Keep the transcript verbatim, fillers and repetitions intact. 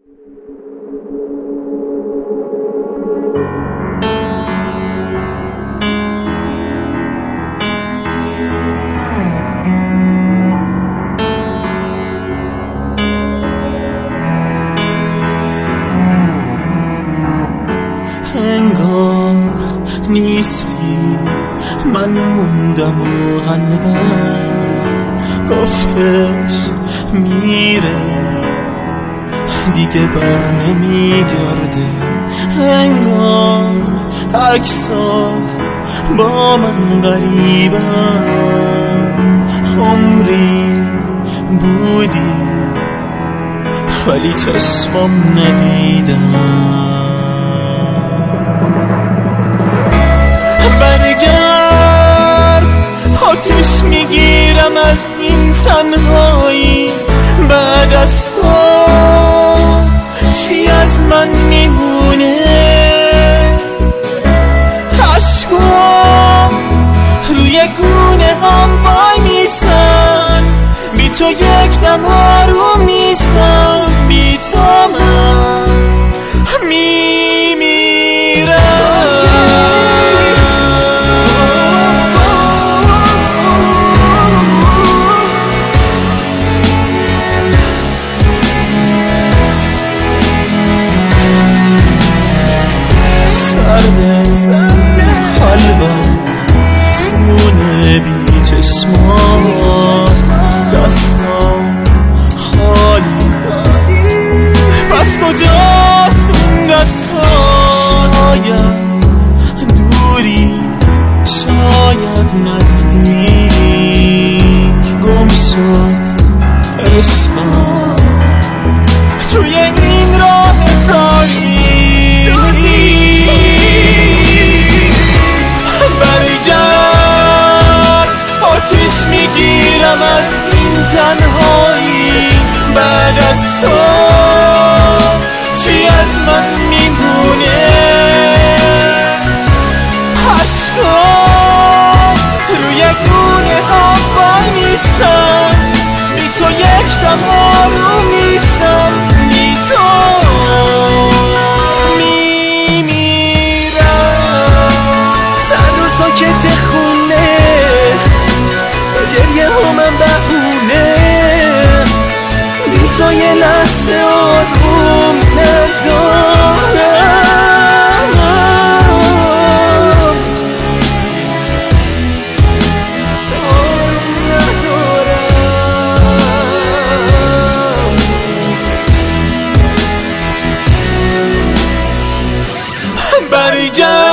انگار نیستی، من موندم و انقدر گفتش میره دیگه بر نمیگرده. انگار عکسات با من غریبن، عمری بودی ولی چشمم ندیدم. برگرد آتیش میگیرم از این تنهایی، بعد از تو چی از من میمونه؟ عشقم روی گونه هم وای میستن، بی تو یک دم آروم نیستم، بی تو من میمیرم. قلبت خونه بی چشمات، دستام خالی، پس کجاست اون دستات؟ شاید دوری، شاید نزدیک، گم شد عشقم توی این راه تاریک. آتیش میگیرم از این تنهایی، بعد از تو چی از من میمونه؟ عشقم روی گونه هم وای میستم، بی تو یک دم آروم نیستم، بی تو میمیرم. سر و ساکت خونه، گریه همم بهونه، بی تو یه لحظه آروم ندارم. آروم ندارم. برگرد